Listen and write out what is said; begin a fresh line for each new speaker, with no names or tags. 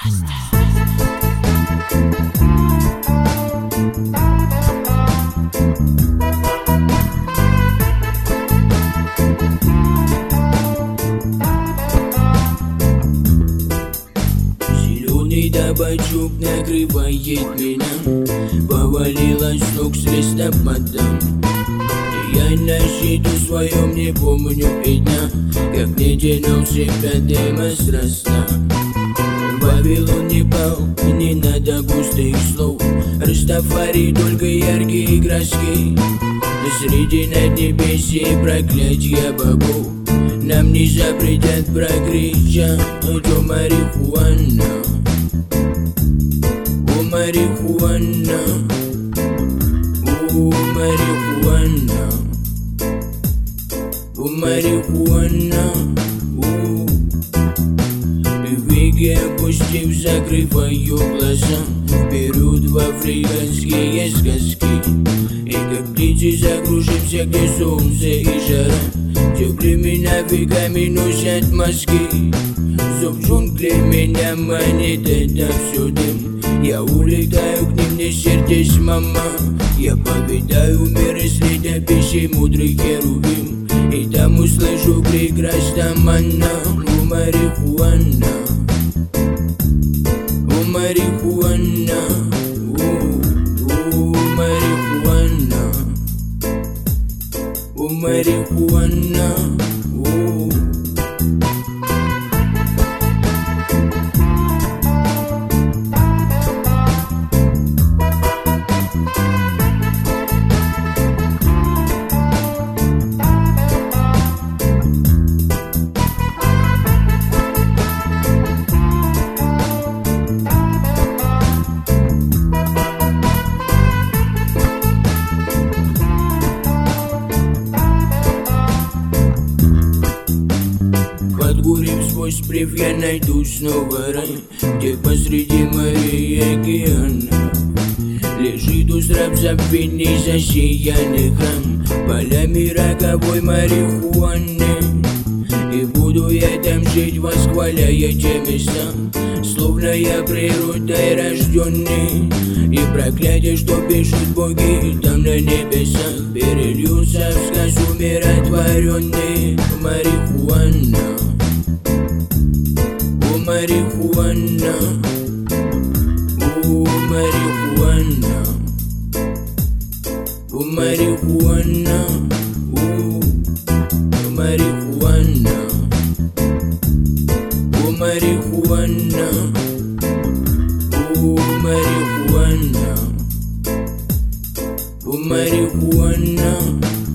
Зеленый табачок накрывает меня, повалилась с ног с листопадом. Я на щиту своем не помню и дня, как не тянулся пятым возраста. Вавилон не пал, не надо густых слов, Растафари только яркие краски. Среди наднебесья проклятья богов нам не запретят прокричать: о марихуана, о марихуана, о марихуана, о марихуана. Веки опустив, закрываю глаза вперед в африканские сказки. И как птицы закружимся, где солнце и жара, теплыми навеками носят маски. Зов джунглей меня манит, это все дым. Я улетаю к ним, не сердись, мама. Я повидаю мир из летописей мудрых херувим, и там услышу прекрасно манна. О марихуана, о марихуана, о марихуана, о марихуана. Подгурив свой сплив, я найду снова рай, где посреди моря и океана лежит узраб забвений засиянный храм, полями роковой марихуаны. И буду я там жить, восхваляя те места, словно я природой рожденный. И проклятие, что пишут боги там на небесах, перельются в сказку умиротворенный. Марихуана, о марихуана, о марихуана, о марихуана, о марихуана, о марихуана, о марихуана, о марихуана.